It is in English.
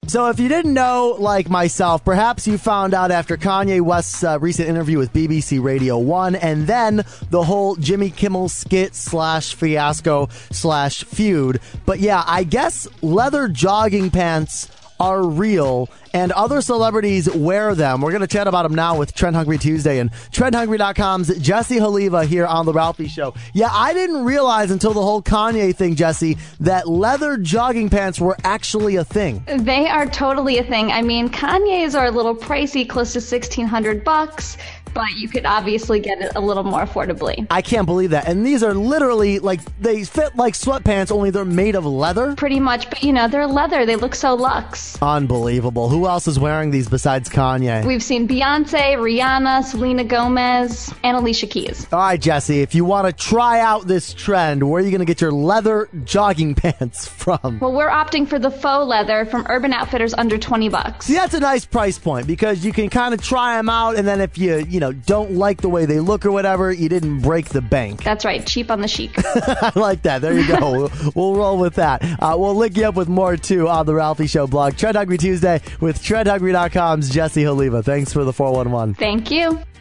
So if you didn't know, like myself, perhaps you found out after Kanye West's recent interview with BBC Radio 1 and then the whole Jimmy Kimmel skit / fiasco / feud. But yeah, I guess leather jogging pants are real, and other celebrities wear them. We're going to chat about them now with Trend Hungry Tuesday and TrendHungry.com's Jesse Haliva here on The Ralphie Show. Yeah, I didn't realize until the whole Kanye thing, Jesse, that leather jogging pants were actually a thing. They are totally a thing. I mean, Kanye's are a little pricey, close to $1,600. But you could obviously get it a little more affordably. I can't believe that. And these are literally, like, they fit like sweatpants, only they're made of leather? Pretty much. But, you know, they're leather. They look so luxe. Unbelievable. Who else is wearing these besides Kanye? We've seen Beyonce, Rihanna, Selena Gomez, and Alicia Keys. All right, Jesse, if you want to try out this trend, where are you going to get your leather jogging pants from? Well, we're opting for the faux leather from Urban Outfitters under $20. See, that's a nice price point because you can kind of try them out, and then if you don't like the way they look or whatever, you didn't break the bank. That's right. Cheap on the chic. I like that. There you go. We'll roll with that. We'll link you up with more, too, on the Ralphie Show blog. Trend Hungry Tuesday with TrendHungry.com's Jesse Haliva. Thanks for the 411. Thank you.